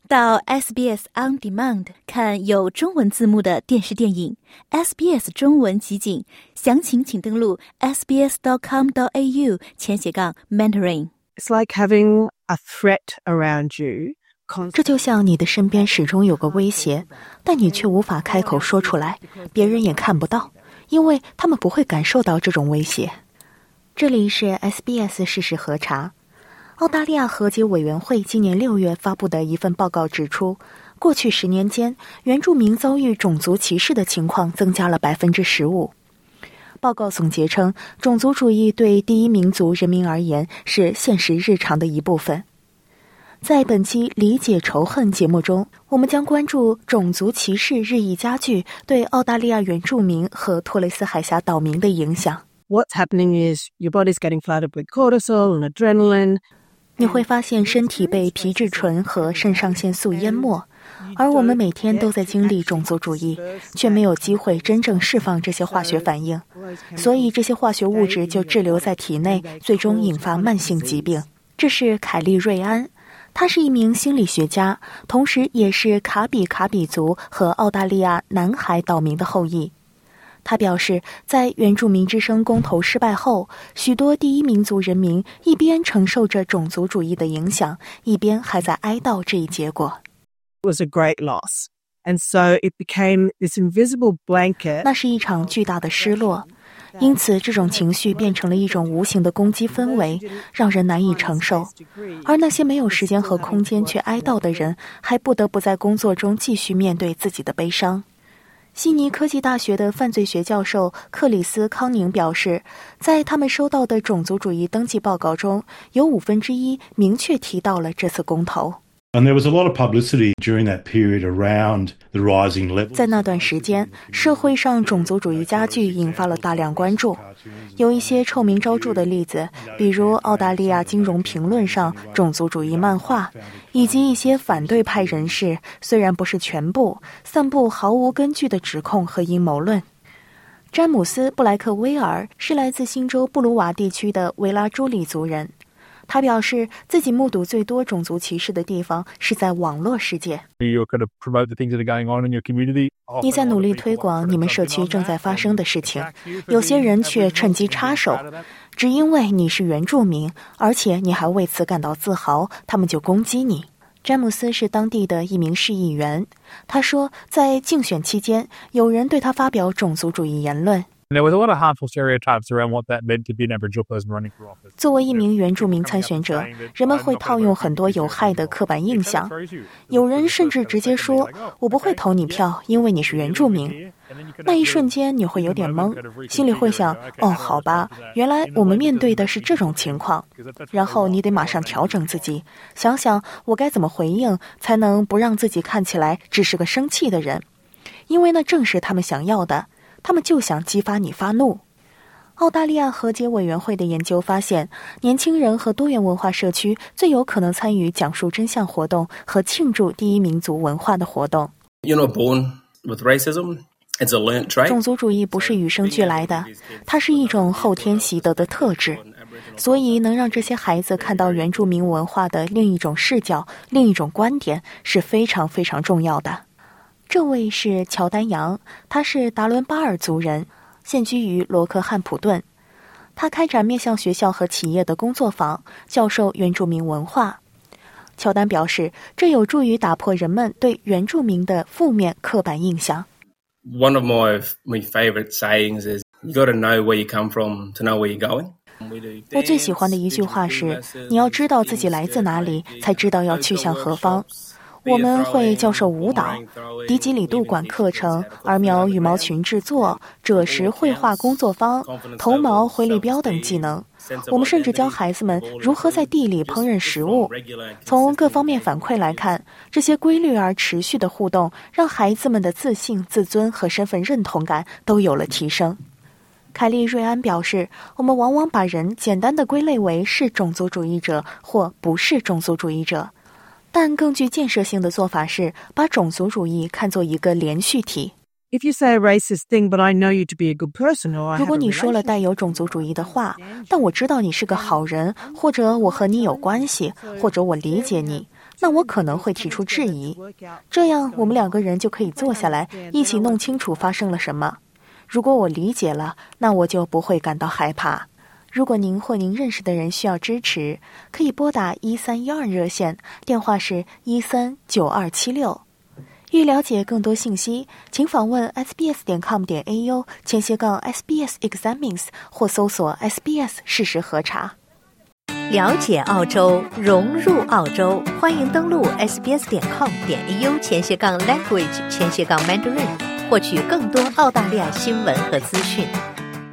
到 SBS On Demand 看有中文字幕的电视电影 SBS 中文集锦，详情请登录 sbs.com.au/Mandarin。 It's like having a threat around you. 这就像你的身边始终有个威胁，但你却无法开口说出来，别人也看不到，因为他们不会感受到这种威胁。这里是 SBS 事实核查。澳大利亚和解委员会今年6月发布的一份报告指出，过去10年间，原住民遭遇种族歧视的情况增加了15%。报告总结称，种族主义对第一民族人民而言是现实日常的一部分。在本期理解仇恨节目中，我们将关注种族歧视日益加剧对澳大利亚原住民和托雷斯海峡岛民的影响。 What's happening is your body's getting flooded with cortisol and adrenaline. 你会发现身体被皮质醇和肾上腺素淹没，而我们每天都在经历种族主义，却没有机会真正释放这些化学反应，所以这些化学物质就滞留在体内，最终引发慢性疾病。这是凯利·瑞安，他是一名心理学家，同时也是卡比族和澳大利亚南海岛民的后裔。他表示，在原住民之声公投失败后，许多第一民族人民一边承受着种族主义的影响，一边还在哀悼这一结果。 It was a great loss, and so it became this invisible blanket. 那是一场巨大的失落，因此这种情绪变成了一种无形的攻击氛围，让人难以承受。而那些没有时间和空间去哀悼的人，还不得不在工作中继续面对自己的悲伤。悉尼科技大学的犯罪学教授克里斯·康宁表示，在他们收到的种族主义登记报告中，有1/5明确提到了这次公投。在那段时间，社会上种族主义加剧引发了大量关注。有一些臭名昭著的例子，比如澳大利亚金融评论上种族主义漫画，以及一些反对派人士，虽然不是全部，散布毫无根据的指控和阴谋论。詹姆斯·布莱克威尔是来自新州布鲁瓦地区的维拉朱里族人。他表示，自己目睹最多种族歧视的地方是在网络世界。你在努力推广你们社区正在发生的事情，有些人却趁机插手，只因为你是原住民，而且你还为此感到自豪，他们就攻击你。詹姆斯是当地的一名市议员，他说，在竞选期间，有人对他发表种族主义言论。作为一名原住民参选者，人们会套用很多有害的刻板印象。有人甚至直接说，我不会投你票，因为你是原住民。那一瞬间你会有点懵，心里会想，哦，好吧，原来我们面对的是这种情况。然后你得马上调整自己，想想我该怎么回应，才能不让自己看起来只是个生气的人，因为那正是他们想要的。他们就想激发你发怒。澳大利亚和解委员会的研究发现，年轻人和多元文化社区最有可能参与讲述真相活动和庆祝第一民族文化的活动。种族主义不是与生俱来的，它是一种后天习得的特质，所以能让这些孩子看到原住民文化的另一种视角、另一种观点是非常非常重要的。这位是乔丹·杨，他是达伦巴尔族人，现居于罗克汉普顿。他开展面向学校和企业的工作坊，教授原住民文化。乔丹表示，这有助于打破人们对原住民的负面刻板印象。 One of my favorite sayings is, you got to know where you come from to know where you're going. 我最喜欢的一句话是，你要知道自己来自哪里，才知道要去向何方。我们会教授舞蹈、迪吉里杜管课程、儿苗羽毛裙制作、赭石绘画工作坊、头毛回力镖等技能。我们甚至教孩子们如何在地里烹饪食物。从各方面反馈来看，这些规律而持续的互动，让孩子们的自信、自尊和身份认同感都有了提升。凯利·瑞安表示，我们往往把人简单地归类为是种族主义者或不是种族主义者。但更具建设性的做法是把种族主义看作一个连续体。如果你说了带有种族主义的话，但我知道你是个好人，或者我和你有关系，或者我理解你， 那我可能会提出质疑，这样我们2个人就可以坐下来一起弄清楚发生了什么。如果我理解了，那我就不会感到害怕。如果您或您认识的人需要支持，可以拨打1312热线，电话是139276。欲了解更多信息，请访问 sbs.com.au/SBS Examines 或搜索 SBS 事实核查。 了解澳洲，融入澳洲，欢迎登录 sbs.com.au/language/mandarin 获取更多澳大利亚新闻和资讯。